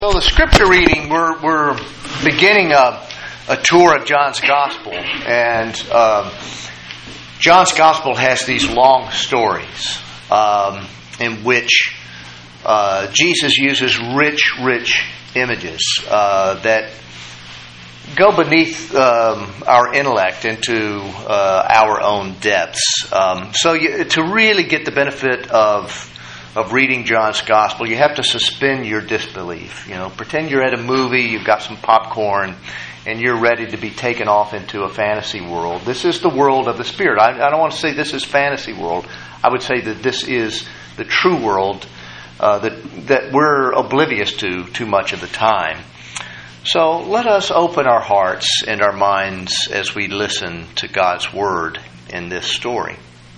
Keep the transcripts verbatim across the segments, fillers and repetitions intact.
So the scripture reading, we're we're beginning a, a tour of John's Gospel, and um, John's Gospel has these long stories um, in which uh, Jesus uses rich, rich images uh, that go beneath um, our intellect into uh, our own depths. Um, so you, to really get the benefit of of reading John's Gospel, you have to suspend your disbelief. You know, pretend you're at a movie, you've got some popcorn, and you're ready to be taken off into a fantasy world. This is the world of the Spirit. I, I don't want to say this is fantasy world. I would say that this is the true world uh, that that we're oblivious to too much of the time. So let us open our hearts and our minds as we listen to God's Word in this story.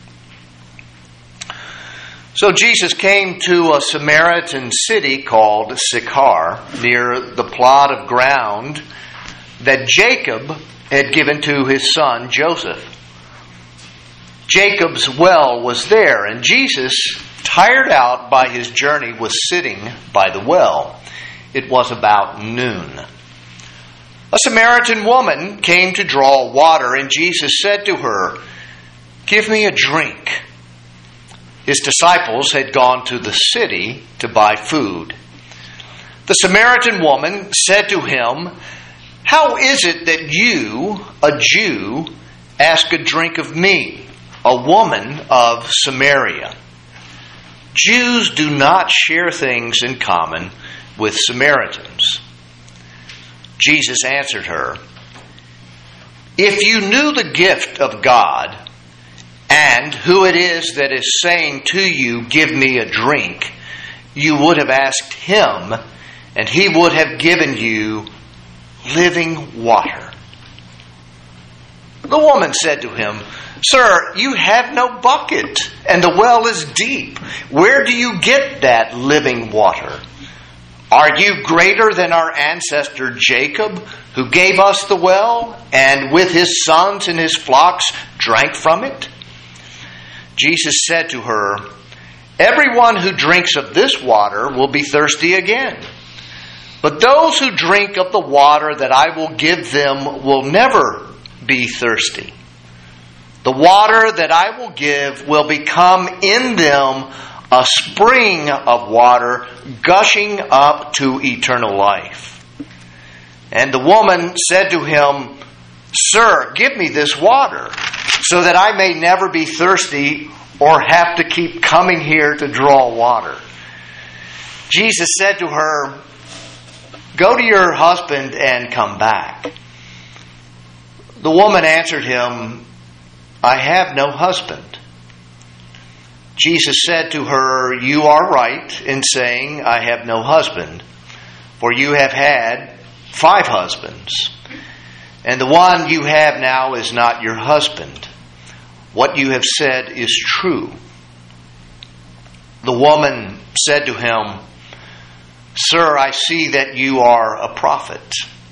So Jesus came to a Samaritan city called Sychar, near the plot of ground that Jacob had given to his son Joseph. Jacob's well was there, and Jesus, tired out by his journey, was sitting by the well. It was about noon. A Samaritan woman came to draw water, and Jesus said to her, "Give me a drink." His disciples had gone to the city to buy food. The Samaritan woman said to him, "How is it that you, a Jew, ask a drink of me, a woman of Samaria? Jews do not share things in common with Samaritans." Jesus answered her, "If you knew the gift of God, and who it is that is saying to you, 'Give me a drink,' you would have asked him, and he would have given you living water." The woman said to him, "Sir, you have no bucket, and the well is deep. Where do you get that living water? Are you greater than our ancestor Jacob, who gave us the well, and with his sons and his flocks drank from it?" Jesus said to her, "Everyone who drinks of this water will be thirsty again. But those who drink of the water that I will give them will never be thirsty. The water that I will give will become in them a spring of water gushing up to eternal life." And the woman said to him, "Sir, give me this water, so that I may never be thirsty or have to keep coming here to draw water." Jesus said to her, "Go to your husband and come back." The woman answered him, "I have no husband." Jesus said to her, "You are right in saying, 'I have no husband,' for you have had five husbands, and the one you have now is not your husband. What you have said is true." The woman said to him, "Sir, I see that you are a prophet.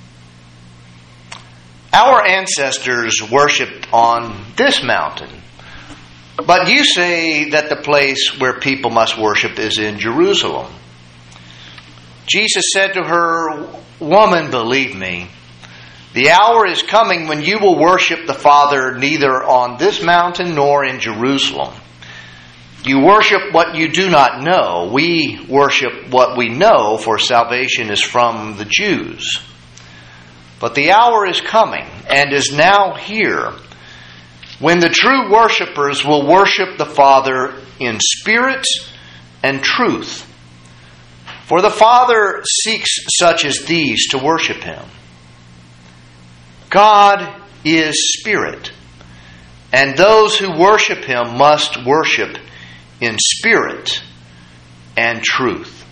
Our ancestors worshipped on this mountain, but you say that the place where people must worship is in Jerusalem." Jesus said to her, "Woman, believe me, the hour is coming when you will worship the Father neither on this mountain nor in Jerusalem. You worship what you do not know. We worship what we know, for salvation is from the Jews. But the hour is coming, and is now here, when the true worshipers will worship the Father in spirit and truth. For the Father seeks such as these to worship Him. God is spirit, and those who worship Him must worship in spirit and truth."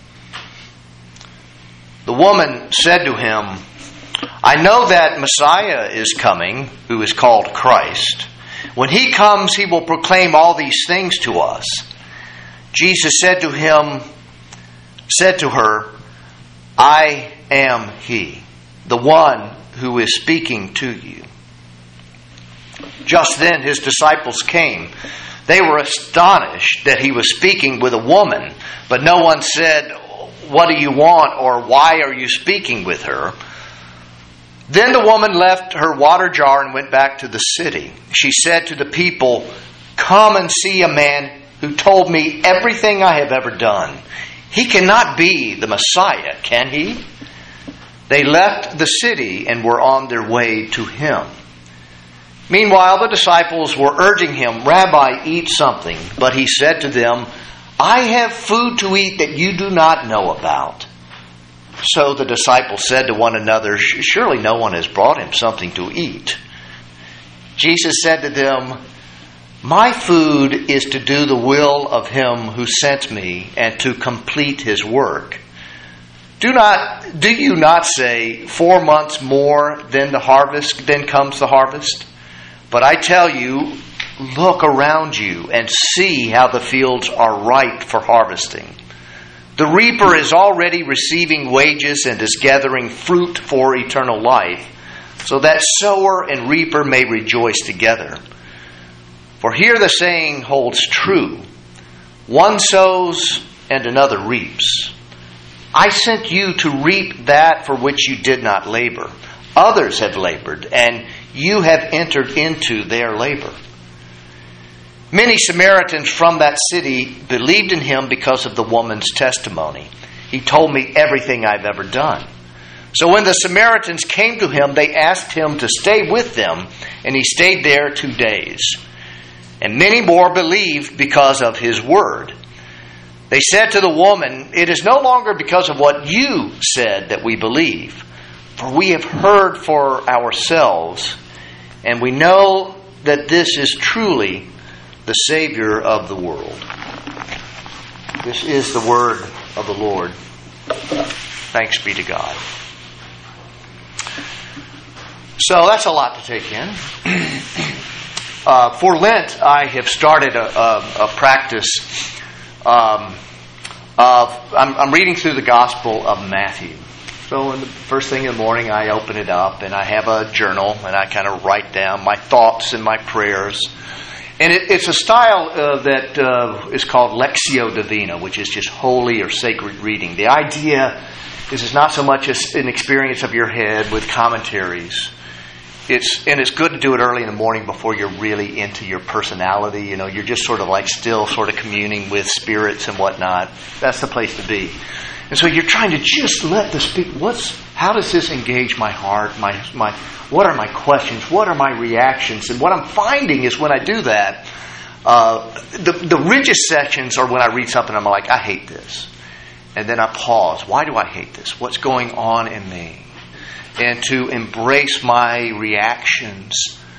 The woman said to him, "I know that Messiah is coming, who is called Christ. When He comes, He will proclaim all these things to us." Jesus said to him, said to her, "I am He, the one who is speaking to you." Just then His disciples came. They were astonished that He was speaking with a woman, but no one said, what do you want, or why are you speaking with her?" Then the woman left her water jar and went back to the city. She said to the people, "Come and see a man who told me everything I have ever done. He cannot be the Messiah, can he?" They left the city and were on their way to him. Meanwhile, the disciples were urging him, "Rabbi, eat something." But he said to them, "I have food to eat that you do not know about." So the disciples said to one another, "Surely no one has brought him something to eat." Jesus said to them, "My food is to do the will of him who sent me and to complete his work. Do not, do you not say, four months more, then the harvest, then comes the harvest? But I tell you, look around you and see how the fields are ripe for harvesting. The reaper is already receiving wages and is gathering fruit for eternal life, so that sower and reaper may rejoice together. For here the saying holds true, one sows and another reaps. I sent you to reap that for which you did not labor. Others have labored, and you have entered into their labor." Many Samaritans from that city believed in him because of the woman's testimony. "He told me everything I've ever done." So when the Samaritans came to him, they asked him to stay with them, and he stayed there two days. And many more believed because of his word. They said to the woman, "It is no longer because of what you said that we believe, for we have heard for ourselves, and we know that this is truly the Savior of the world." This is the word of the Lord. Thanks be to God. So that's a lot to take in. uh, for Lent, I have started a, a, a practice um, of, I'm, I'm reading through the Gospel of Matthew. So in the first thing in the morning, I open it up and I have a journal and I kind of write down my thoughts and my prayers. And it, it's a style uh, that uh, is called Lectio Divina, which is just holy or sacred reading. The idea is it's not so much as an experience of your head with commentaries. It's and it's good to do it early in the morning before you're really into your personality. You know, you're just sort of like still sort of communing with spirits and whatnot. That's the place to be. And so you're trying to just let the speak. What's how does this engage my heart? My my. What are my questions? What are my reactions? And what I'm finding is when I do that, uh, the the richest sections are when I read something. I'm like, I hate this, and then I pause. Why do I hate this? What's going on in me? And to embrace my reactions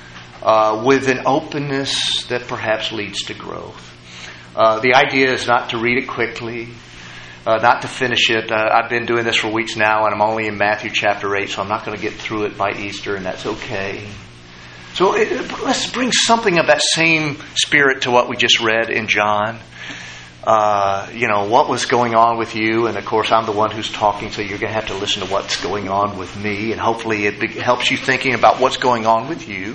uh, with an openness that perhaps leads to growth. Uh, the idea is not to read it quickly. Uh, not to finish it. Uh, I've been doing this for weeks now, and I'm only in Matthew chapter eight, so I'm not going to get through it by Easter, and that's okay. So it, let's bring something of that same spirit to what we just read in John. Uh, you know, what was going on with you? And of course, I'm the one who's talking, so you're going to have to listen to what's going on with me, and hopefully it be- helps you thinking about what's going on with you.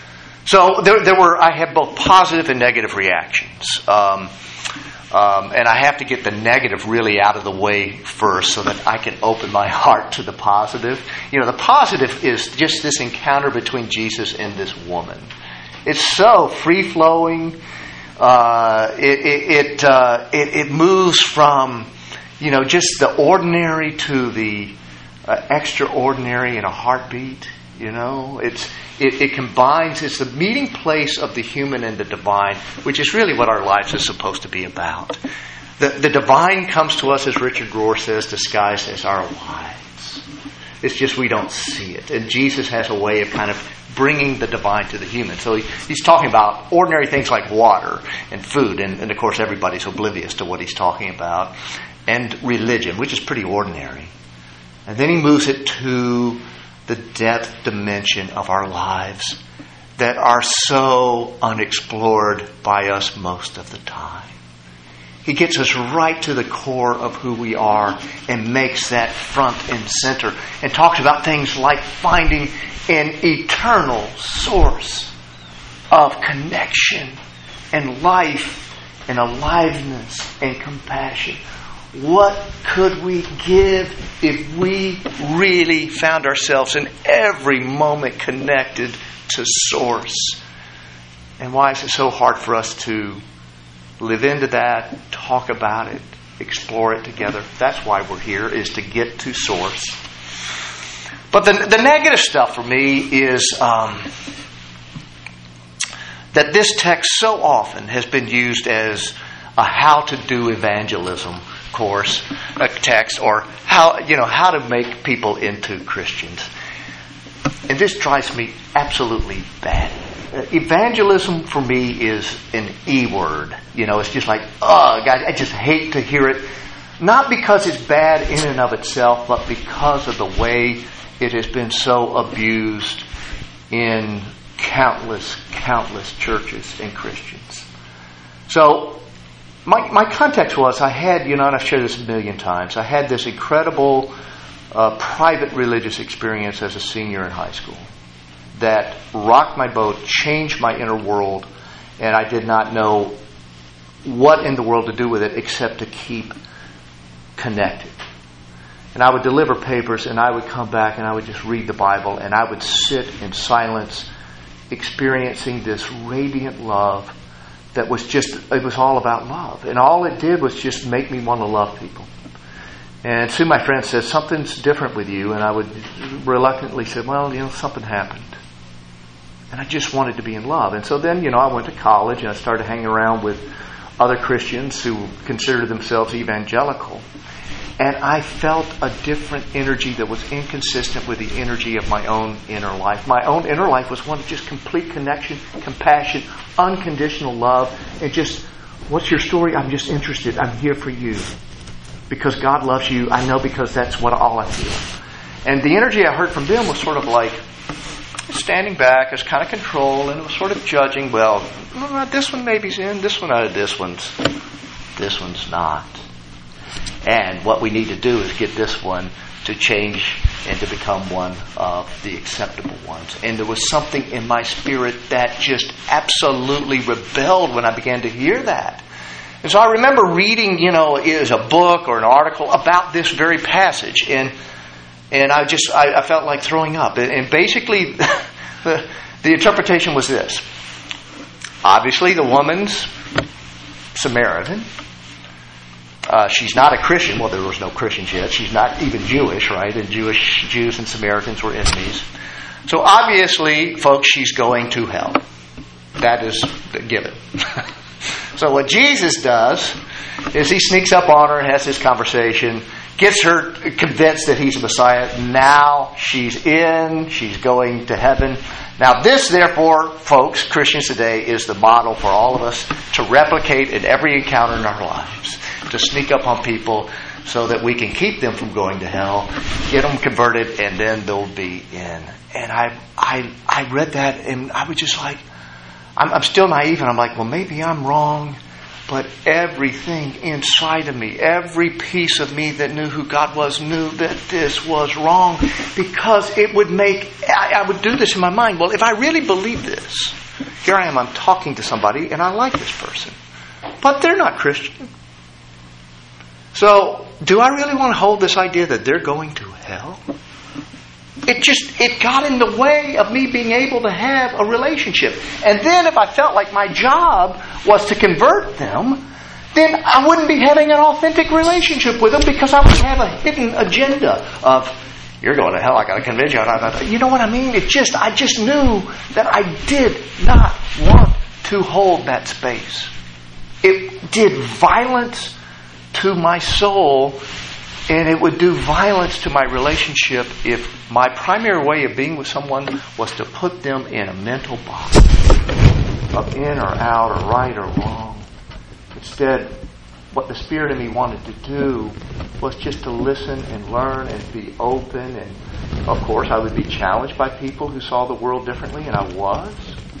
So there, there were, I had both positive and negative reactions. Um, Um, and I have to get the negative really out of the way first so that I can open my heart to the positive. You know, the positive is just this encounter between Jesus and this woman. It's so free-flowing. Uh, it it it, uh, it it moves from, you know, just the ordinary to the uh, extraordinary in a heartbeat. You know, it's it, it combines. It's the meeting place of the human and the divine, which is really what our lives is supposed to be about. The the divine comes to us, as Richard Rohr says, disguised as our lives. It's just we don't see it. And Jesus has a way of kind of bringing the divine to the human. So he, he's talking about ordinary things like water and food, and, and of course everybody's oblivious to what he's talking about, and religion, which is pretty ordinary. And then he moves it to the depth dimension of our lives that are so unexplored by us most of the time. He gets us right to the core of who we are and makes that front and center and talks about things like finding an eternal source of connection and life and aliveness and compassion. what could we give if we really found ourselves in every moment connected to Source? And why is it so hard for us to live into that, talk about it, explore it together? That's why we're here, is to get to Source. But the, the negative stuff for me is um, that this text so often has been used as a how-to-do evangelism course, a text, or how you know how to make people into Christians. And this drives me absolutely bad. Uh, evangelism for me is an E word. You know, it's just like, oh, God, I just hate to hear it. Not because it's bad in and of itself, but because of the way it has been so abused in countless, countless churches and Christians. So, my my context was, I had, you know, and I've shared this a million times, I had this incredible uh, private religious experience as a senior in high school that rocked my boat, changed my inner world, and I did not know what in the world to do with it except to keep connected. And I would deliver papers, and I would come back, and I would just read the Bible, and I would sit in silence, experiencing this radiant love that was just, it was all about love. And all it did was just make me want to love people. And soon my friend said, something's different with you. And I would reluctantly say, well, you know, something happened. And I just wanted to be in love. And so then, you know, I went to college, and I started hanging around with other Christians who considered themselves evangelical. And I felt a different energy that was inconsistent with the energy of my own inner life. My own inner life was one of just complete connection, compassion, unconditional love, and just, what's your story? I'm just interested. I'm here for you. Because God loves you. I know, because that's what all I feel. And the energy I heard from them was sort of like standing back as kind of control, and it was sort of judging, well, this one maybe's in, this one, uh, this one's, this one's not. And what we need to do is get this one to change and to become one of the acceptable ones. And there was something in my spirit that just absolutely rebelled when I began to hear that. And so I remember reading, you know, is a book or an article about this very passage, and and I just I, I felt like throwing up. And basically, the the interpretation was this: obviously, the woman's Samaritan. Uh, she's not a Christian. Well, there was no Christians yet. She's not even Jewish, right? And Jewish Jews and Samaritans were enemies. So obviously, folks, she's going to hell. That is the given. So what Jesus does is he sneaks up on her, has this conversation, gets her convinced that he's a Messiah. Now she's in. She's going to heaven. Now this, therefore, folks, Christians today, is the model for all of us to replicate in every encounter in our lives. To sneak up on people so that we can keep them from going to hell, get them converted, and then they'll be in. And I I I read that, and I was just like, I'm, I'm still naive, and I'm like, well, maybe I'm wrong, but everything inside of me, every piece of me that knew who God was, knew that this was wrong, because it would make, I, I would do this in my mind. Well, if I really believe this, here I am, I'm talking to somebody, and I like this person, but they're not Christian. So, do I really want to hold this idea that they're going to hell? It just, it got in the way of me being able to have a relationship. And then if I felt like my job was to convert them, then I wouldn't be having an authentic relationship with them, because I would have a hidden agenda of, you're going to hell, I got to convince you. You know what I mean? It just, I just knew that I did not want to hold that space. It did violence to my soul, and it would do violence to my relationship if my primary way of being with someone was to put them in a mental box of in or out or right or wrong. Instead, what the Spirit in me wanted to do was just to listen and learn and be open. And of course, I would be challenged by people who saw the world differently, and I was.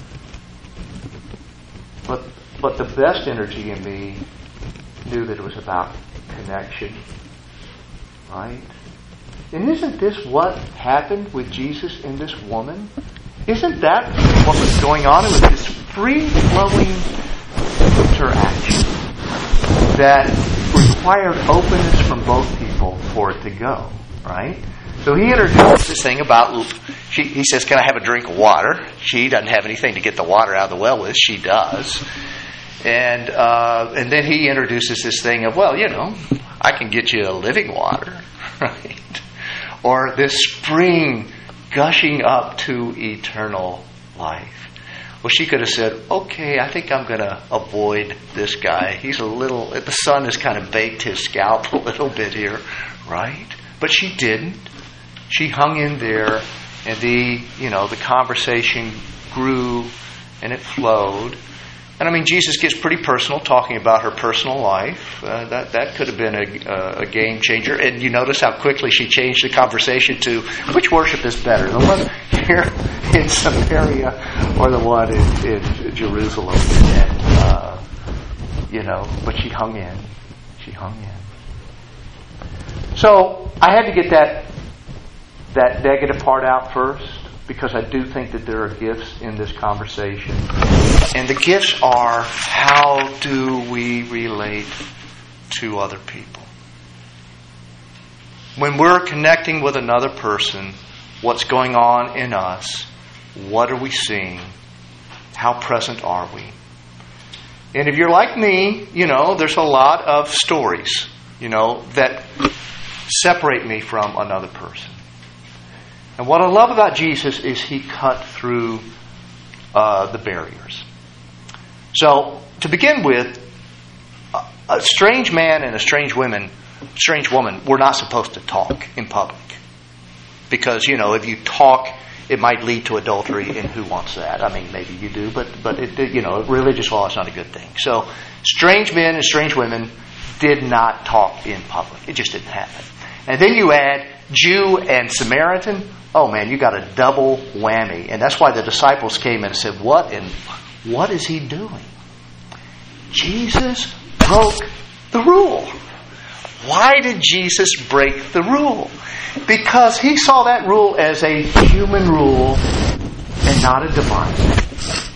But but the best energy in me knew that it was about connection, right? And isn't this what happened with Jesus and this woman? Isn't that what was going on? It was this free-flowing interaction that required openness from both people for it to go, right? So he introduced this thing about, she, he says, can I have a drink of water? She doesn't have anything to get the water out of the well with. She does. And uh, and then he introduces this thing of, well, you know, I can get you a living water, right? Or this spring gushing up to eternal life. Well, she could have said, okay, I think I'm going to avoid this guy. He's a little, the sun has kind of baked his scalp a little bit here, right? But she didn't. She hung in there, and the, you know, the conversation grew and it flowed. And I mean, Jesus gets pretty personal, talking about her personal life. Uh, that that could have been a, a game changer. And you notice how quickly she changed the conversation to, which worship is better, the one here in Samaria or the one in, in Jerusalem? And, uh, you know, but she hung in. She hung in. So I had to get that that negative part out first, because I do think that there are gifts in this conversation. And the gifts are, how do we relate to other people? When we're connecting with another person, what's going on in us? What are we seeing? How present are we? And if you're like me, you know, there's a lot of stories, you know, that separate me from another person. And what I love about Jesus is he cut through uh, the barriers. So, to begin with, a strange man and a strange woman, strange woman, were not supposed to talk in public. Because, you know, if you talk, it might lead to adultery, and who wants that? I mean, maybe you do, but, but it, you know, religious law is not a good thing. So, strange men and strange women did not talk in public. It just didn't happen. And then you add Jew and Samaritan. Oh man, you got a double whammy. And that's why the disciples came in and said, what in what is he doing? Jesus broke the rule. Why did Jesus break the rule? Because he saw that rule as a human rule and not a divine one.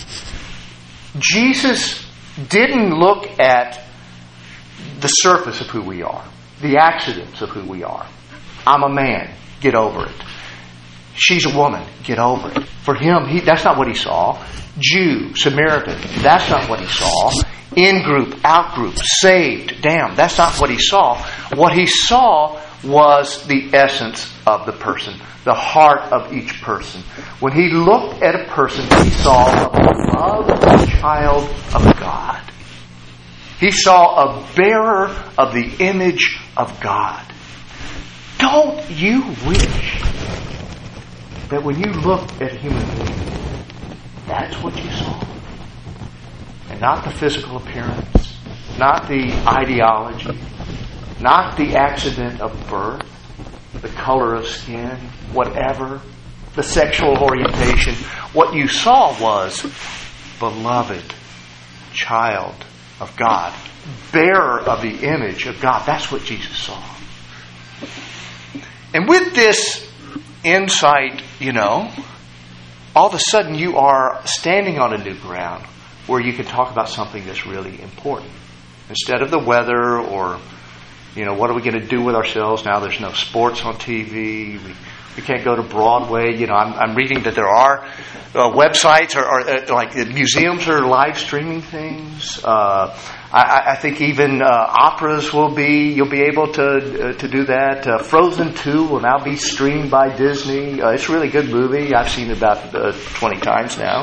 Jesus didn't look at the surface of who we are, the accidents of who we are. I'm a man, get over it. She's a woman, get over it. For him, he, that's not what he saw. Jew, Samaritan, that's not what he saw. In-group, out-group, saved, damned, that's not what he saw. What he saw was the essence of the person, the heart of each person. When he looked at a person, he saw a beloved child of God. He saw a bearer of the image of God. Don't you wish that when you looked at a human being, that's what you saw? And not the physical appearance, not the ideology, not the accident of birth, the color of skin, whatever, the sexual orientation. What you saw was beloved child of God, bearer of the image of God. That's what Jesus saw. And with this insight, you know, all of a sudden you are standing on a new ground where you can talk about something that's really important. Instead of the weather or, you know, what are we going to do with ourselves now? There's no sports on T V. We, we can't go to Broadway. You know, I'm, I'm reading that there are uh, websites or, or uh, like museums are live streaming things. Uh, I, I think even uh, operas will be, you'll be able to uh, to do that. Uh, Frozen two will now be streamed by Disney. Uh, it's a really good movie. I've seen it about uh, twenty times now.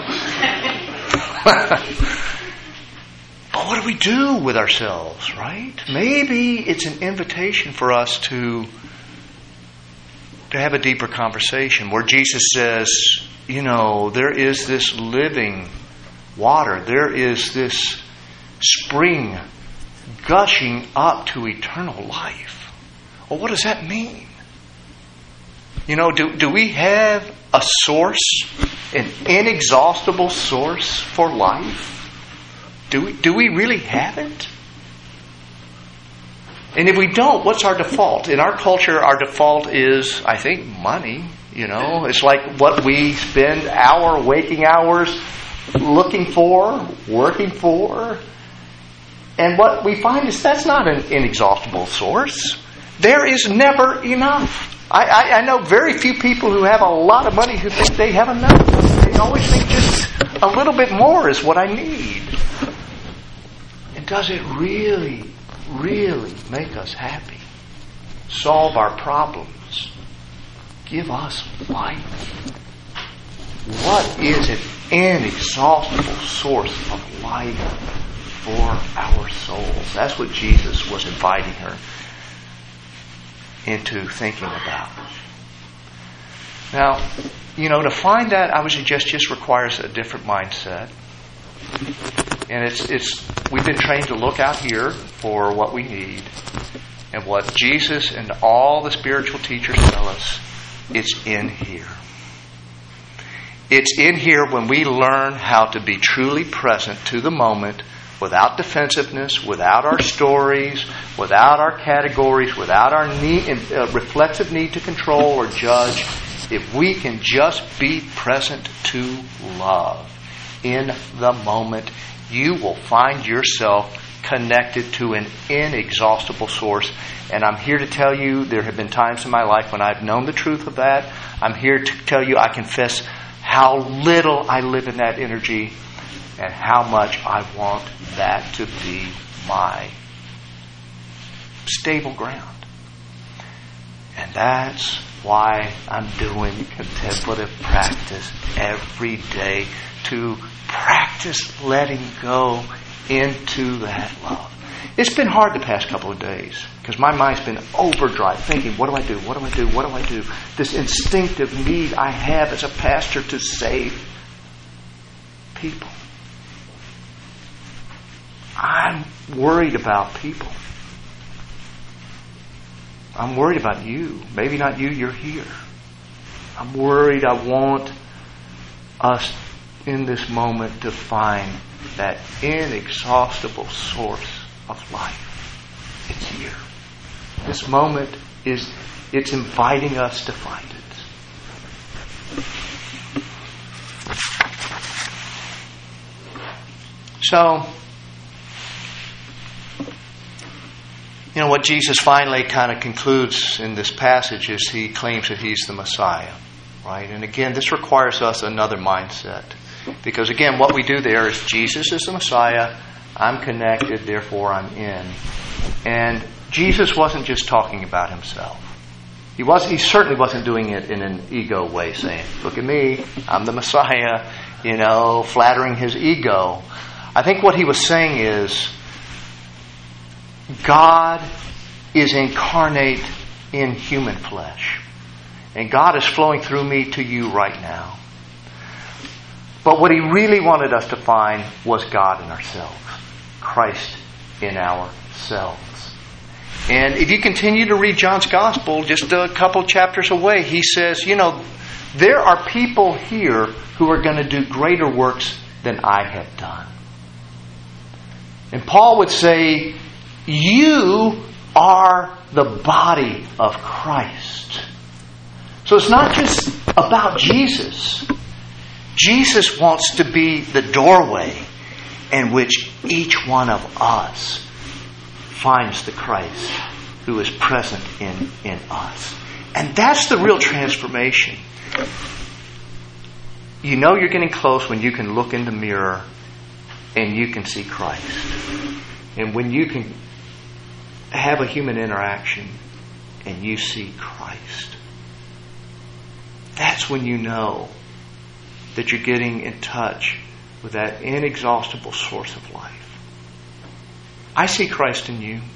But what do we do with ourselves, right? Maybe it's an invitation for us to to have a deeper conversation where Jesus says, you know, there is this living water. There is this spring gushing up to eternal life. Well, what does that mean? You know, do, do we have a source, an inexhaustible source for life? Do we, do we really have it? And if we don't, what's our default? In our culture, our default is, I think, money. You know, it's like what we spend our waking hours looking for, working for. And what we find is that's not an inexhaustible source. There is never enough. I, I, I know very few people who have a lot of money who think they have enough. They always think just a little bit more is what I need. And does it really, really make us happy? Solve our problems? Give us life? What is an inexhaustible source of life for our souls? That's what Jesus was inviting her into thinking about. Now, you know, to find that, I would suggest just requires a different mindset. And it's it's we've been trained to look out here for what we need. And what Jesus and all the spiritual teachers tell us, it's in here. It's in here when we learn how to be truly present to the moment, without defensiveness, without our stories, without our categories, without our need, uh, reflexive need to control or judge. If we can just be present to love in the moment, you will find yourself connected to an inexhaustible source. And I'm here to tell you, there have been times in my life when I've known the truth of that. I'm here to tell you, I confess how little I live in that energy and how much I want that to be my stable ground. And that's why I'm doing contemplative practice every day, to practice letting go into that love. It's been hard the past couple of days because my mind's been overdrive, thinking, what do I do? What do I do? What do I do? This instinctive need I have as a pastor to save people. I'm worried about people. I'm worried about you. Maybe not you, you're here. I'm worried. I want us in this moment to find that inexhaustible source of life. It's here. This moment is, it's inviting us to find it. So, you know, what Jesus finally kind of concludes in this passage is he claims that he's the Messiah, right? And again, this requires us another mindset. Because again, what we do there is Jesus is the Messiah, I'm connected, therefore I'm in. And Jesus wasn't just talking about himself. He was he certainly wasn't doing it in an ego way, saying, look at me, I'm the Messiah, you know, flattering his ego. I think what he was saying is, God is incarnate in human flesh. And God is flowing through me to you right now. But what he really wanted us to find was God in ourselves. Christ in ourselves. And if you continue to read John's Gospel, just a couple chapters away, he says, you know, there are people here who are going to do greater works than I have done. And Paul would say, you are the body of Christ. So it's not just about Jesus. Jesus wants to be the doorway in which each one of us finds the Christ who is present in, in us. And that's the real transformation. You know you're getting close when you can look in the mirror and you can see Christ. And when you can have a human interaction and you see Christ. That's when you know that you're getting in touch with that inexhaustible source of life. I see Christ in you.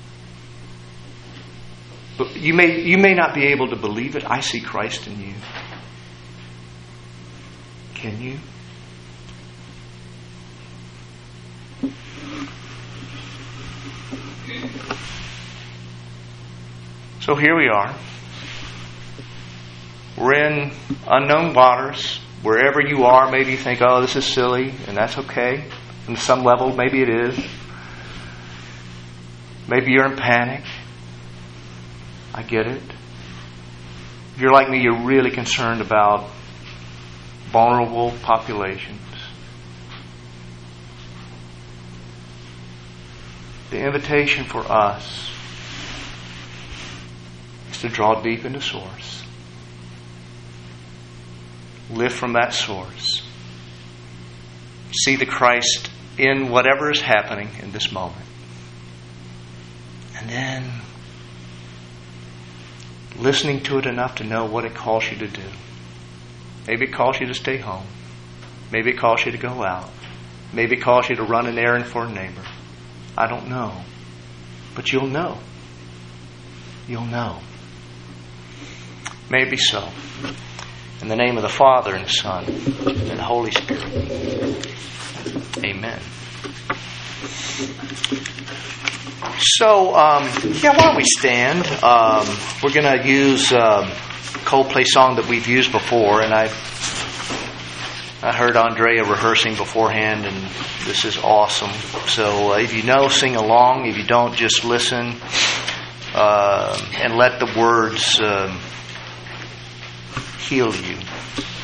But you may you may not be able to believe it. I see Christ in you. Can you? So here we are. We're in unknown waters. Wherever you are, maybe you think, oh, this is silly, and that's okay. On some level, maybe it is. Maybe you're in panic. I get it. If you're like me, you're really concerned about vulnerable populations. The invitation for us is to draw deep into source. Live from that source. See the Christ in whatever is happening in this moment. And then listening to it enough to know what it calls you to do. Maybe it calls you to stay home. Maybe it calls you to go out. Maybe it calls you to run an errand for a neighbor. I don't know. But you'll know. You'll know. May it be so. In the name of the Father, and the Son, and the Holy Spirit. Amen. So, um, yeah, why don't we stand? Um, we're going to use a Coldplay song that we've used before, and I I heard Andrea rehearsing beforehand, and this is awesome. So uh, if you know, sing along. If you don't, just listen uh, and let the words uh, heal you.